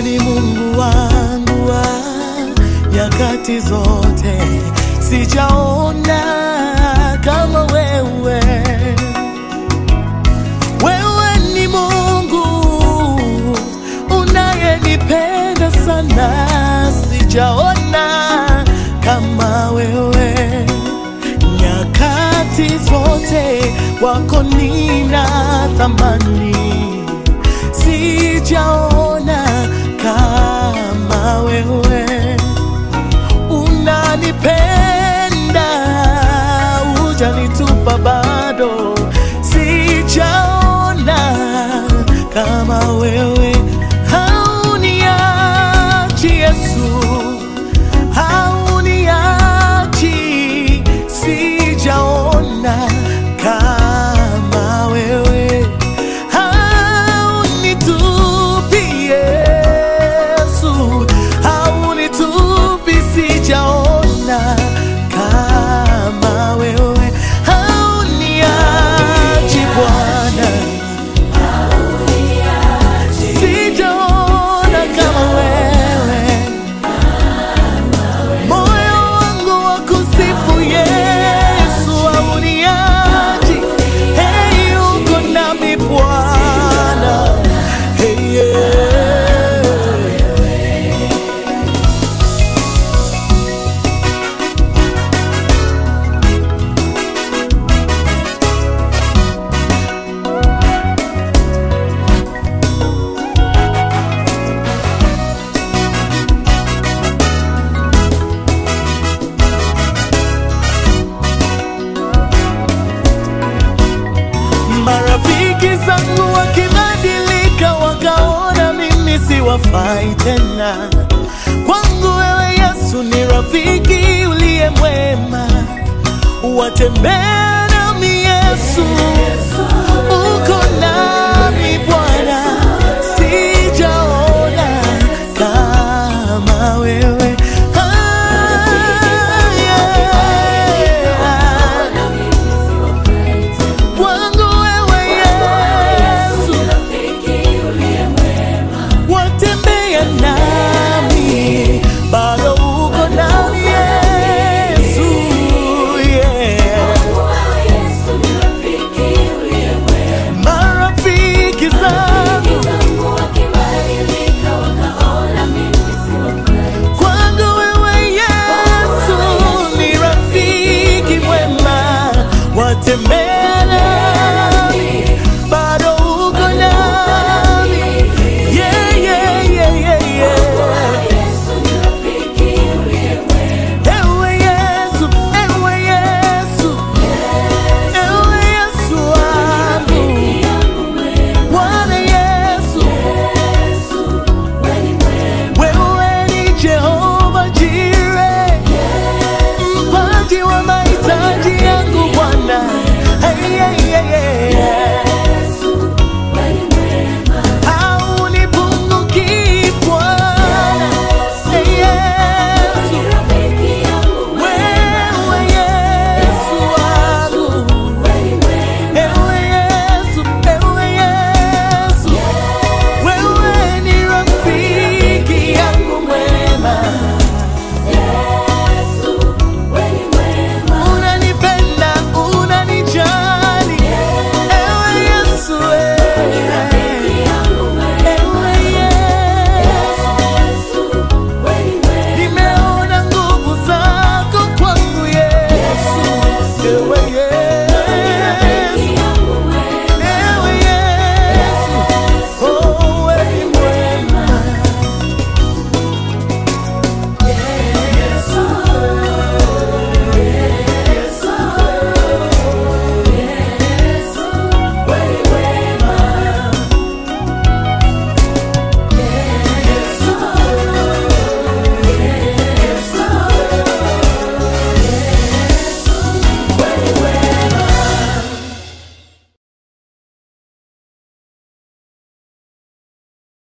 ni Mungu wangu wa nyakati zote, sijaona kama wewe. Wewe ni Mungu unayenipenda sana, sijaona kama wewe. Nyakati zote wako nina thamani, sijaona kama wewe. Unanipenda, hujanitupa bado, sijaona kama wewe. Hauniachi Yesu, hauniachi, sijaona kama wewe. Haunitupi Yesu, haunitupi, sijaona kama wewe. Hauniachi Bwana, sijaona kama wewe. Moyo wangu wa kusifu Yesu, hauniachi. Hey, uko nami Bwana. Hey, yeah. Marafiki zangu wakibadilika, wakaona mimi siwafai tena. Kwangu wewe Yesu ni rafiki uliye mwema, watembea nami Yesu, uko nami Bwana.